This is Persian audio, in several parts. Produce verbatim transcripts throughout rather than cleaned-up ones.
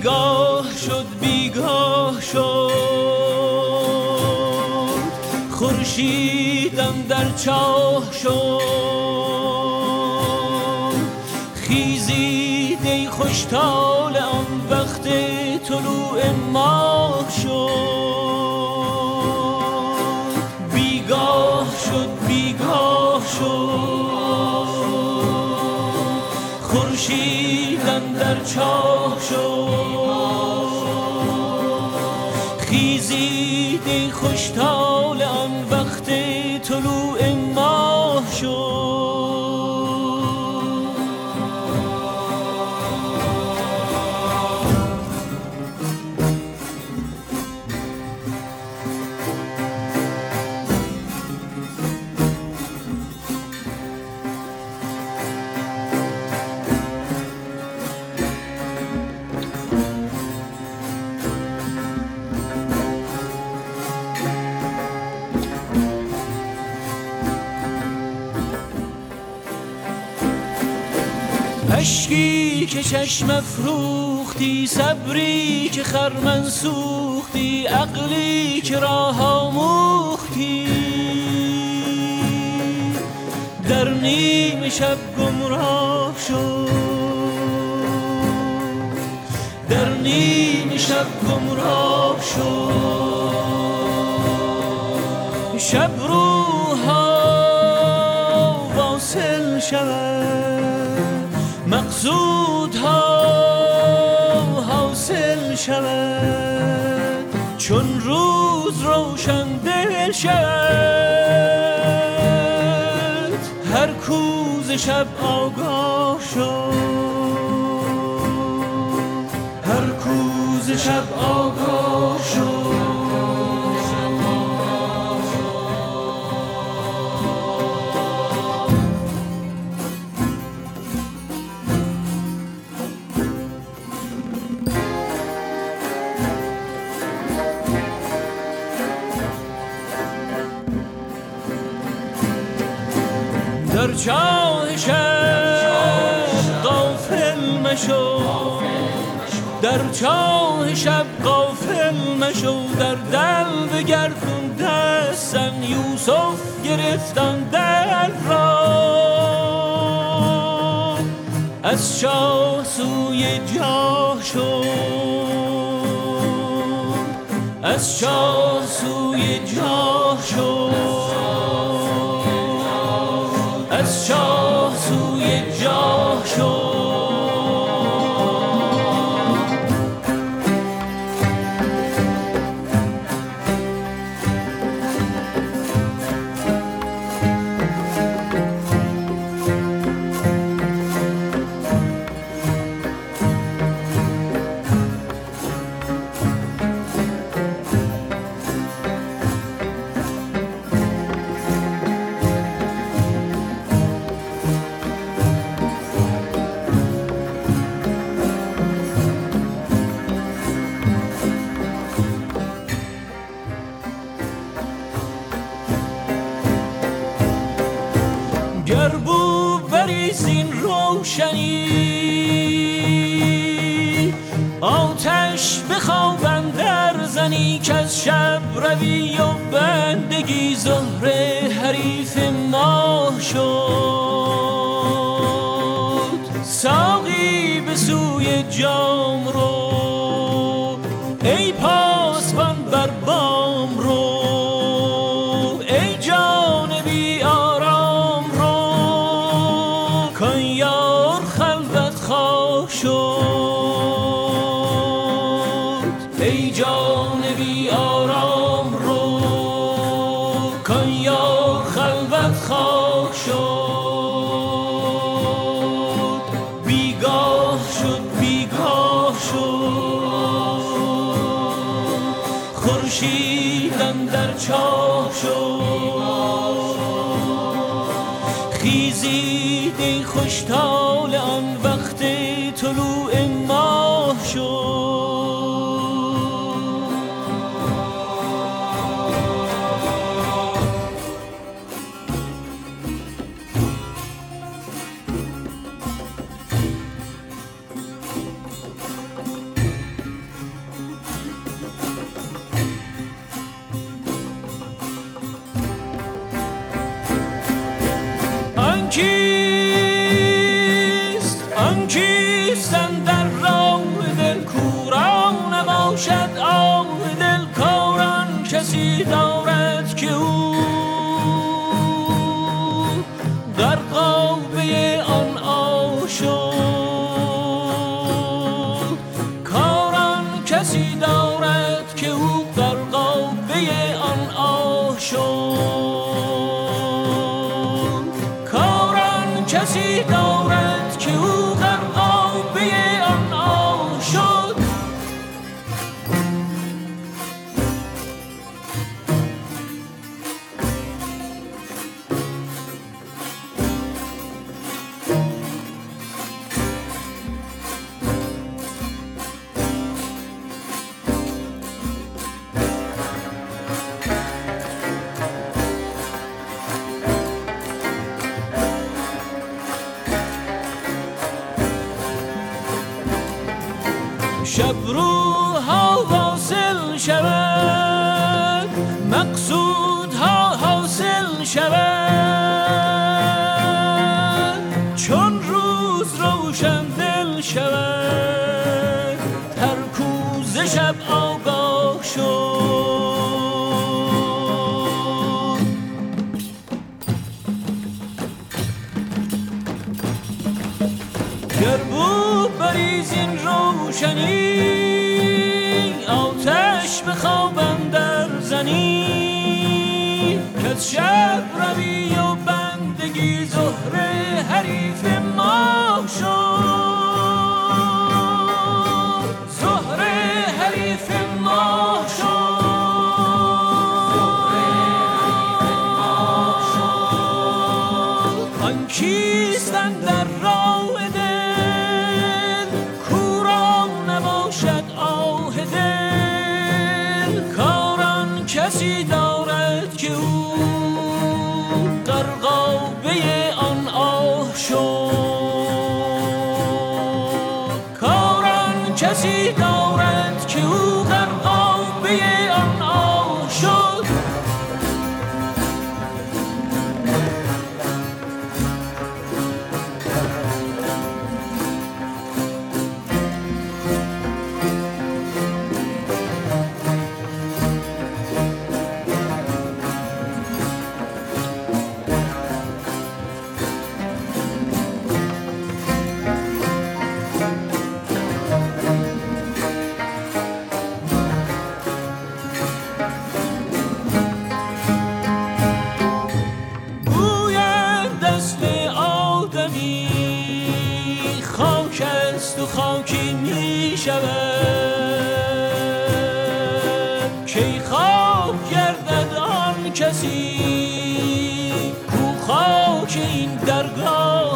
بیگاه شد بیگاه شد خورشیدم در چاه شد خیزید ای خوشحال آن وقت طلوع ماه شد بیگاه شد بیگاه شد خورشیدم در چاه شد خیزید ای خوشحال آن وقت طلوع ماه شد اشکی که چشم افروختی صبری که خرمن سوختی عقلی که راه آموختی در نیم شب گمراه شد در نیم شب گمراه شد شب روها واصل شود مقصودها حاصل شود چون روز روشن دل شد هر کوز شب آگاه شد هر کوز شب آگاه شد در چاه شب غافل مشو در چاه شب غافل مشو در دل بگردون دستن یوسف گرفتن در را از چاه سوی جاه شو از چاه سوی جاه شو از چاه سوی جاه شد گر بو بریزین روشنی آتش بخوابن در زنی که از شب روی و بندگی زهره حریف ماه شد ساقی به سوی جام رو ای پاسبان بر بام رو ای جان بی آرام رو کان یار خلوت خواه شد ای جان بی آرام رو کان یار خلوت خواه شد بیگاه شد بیگاه شد خورشیدم در چاه شد خیزید ای خوشحال آن وقت طلوع ماه شد کیست آن کیست اندر راه دل کورا نباشد آه دل کاران کسی دارد که او در قابه آن آه شد کاران کسی دارد که او در قابه آن آه شد کاران کسی دارد که او در قابه آن آه شد شب روها واصل شود مقصودها حاصل شود چون روز روشن دل شود ترکوز شب آگاه شد گر بود بریز این روشنی آتش به خواب اندر زنی کز شب روی و بندگی زهره حریف ماه شد زهره حریف ماه شد آن کیست اندر راه کسی دارد که او در قابه آن آه شد کاران کسی دارد که او در قابه آن آه شد و خاکی می شود کی خاک گردد آن کسی کو خاک این درگاه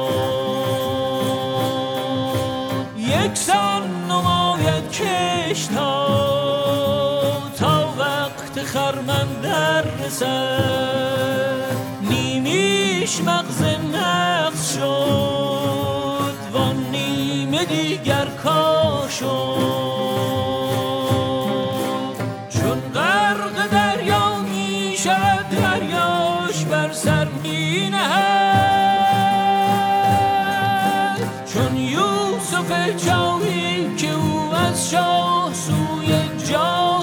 شد یکسان نماید کشت ها تا وقت خرمن در رسد نیمیش مغز نقص شد وان نیمه دیگر کاه شد چون غرق دریا می شود دریاش بر سر می نهد چون یوسف جاوی که او از شاه سوی جاه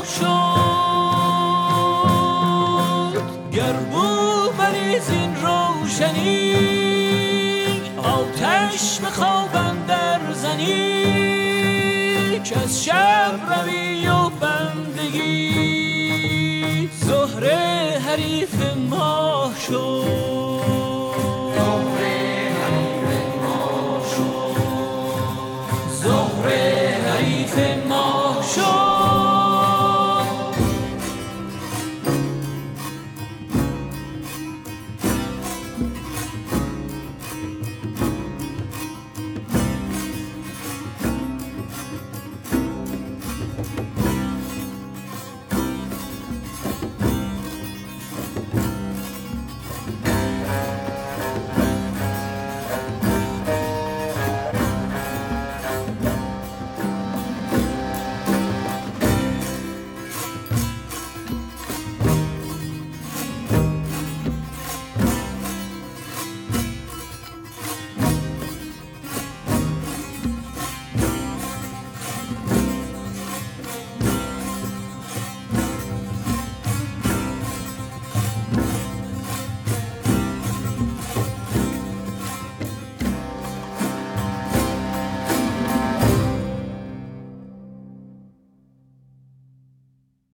شد گر بو بریز این روشنی آتش به خواب اندر زنی که از شب روی و بندگی زهره حریف ماه شد